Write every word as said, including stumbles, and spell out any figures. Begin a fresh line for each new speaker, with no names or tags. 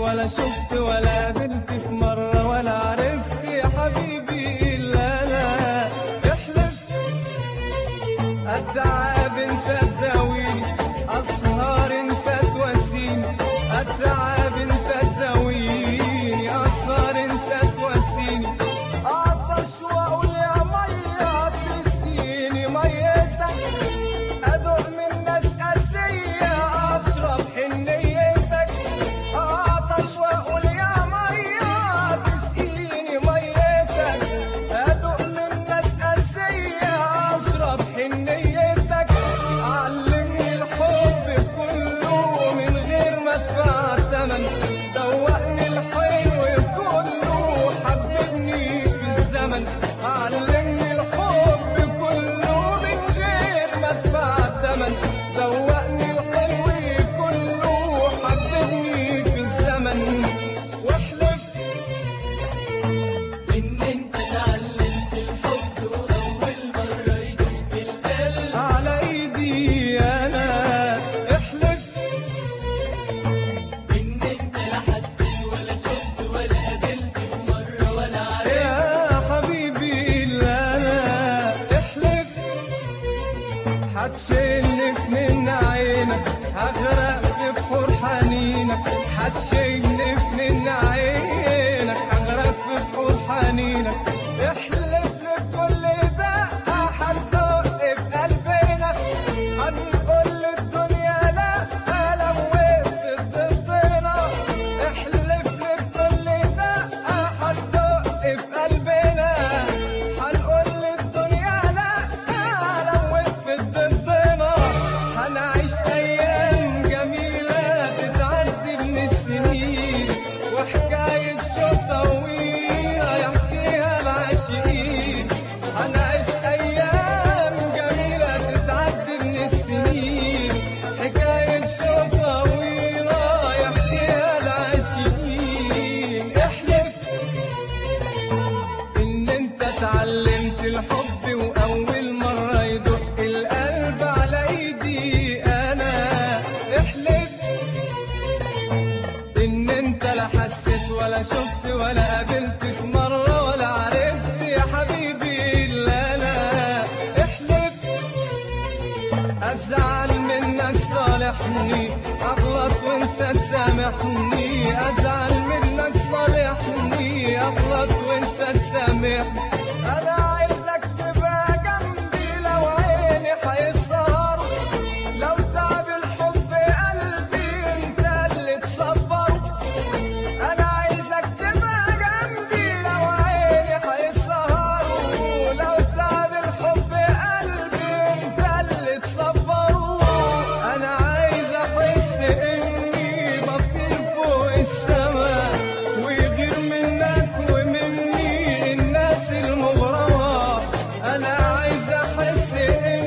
ولا شفت ولا قابلت في مرة ولا عرفت يا حبيبي إلا أنا. احلف أتعب انت تداويني، أسهر انت تواسيني، أتعب انت تداويني، أسهر انت تواسيني، أعطش وأقول يا مية تسقيني ميتك، أدوق من ناس قاسية أشرب حنيتك، أعطش وأقول يا مية تسقيني ميتك، أدوق من ناس قاسية أشرب حنيتك، علمني الحب كله من غير ما أدفع تمن، دوقني الحلو كله حببني في الزمن، علمني الحب كله من غير ما أدفع تمن، دوقني الحلو كله حببني في الزمن. واحلف
إن أنت اتعلمت الحب وأول مرة يدق القلب
على ايدي انا. احلف
إن أنت لا حسيت ولا شفت ولا قابلت في مرة ولا عرفت
يا حبيبي الا انا. احلف هتشيلني من عينك، هغرق في بحور حنينك، هتشيلني من عينك، هغرق في بحور حنينك. احلف لي بكل دقة هتدق في قلبنا، هنقول للدنيا لا لو وقفت ضدنا. احلف لي بكل دقة هتدق في قلبنا، هنقول للدنيا لا لو وقفت ضدنا. هنعيش أيام جميلة تتعدي من السنين، وحكاية شوق طويلة يحكيها العاشقين. هنعيش أيام جميلة تتعدي من السنين، حكاية شوق طويلة يحكيها العاشقين. احلف إن أنت اتعلمت الحب وأول مرة يدق القلب على إيدي أنا. احلف إن أنت لا حسيت ولا شفت ولا قابلت في مرة ولا عرفت يا حبيبي إلا أنا. احلف أزعل منك صالحني، أغلط وأنت تسامحني، أزعل منك صالحني، أغلط وأنت تسامحني. أنا عايزك تبقى جنبي لو عيني هيسهر، لو تعب الحب قلبي أنت اللي تصبر. أنا عايزك تبقى جنبي لو عيني هيسهر، لو تعب الحب قلبي أنت اللي تصبر. أنا عايز أحس إني بطير فوق السما، ويغير منك ومني الناس المغرمة. أنا عايز أحس إني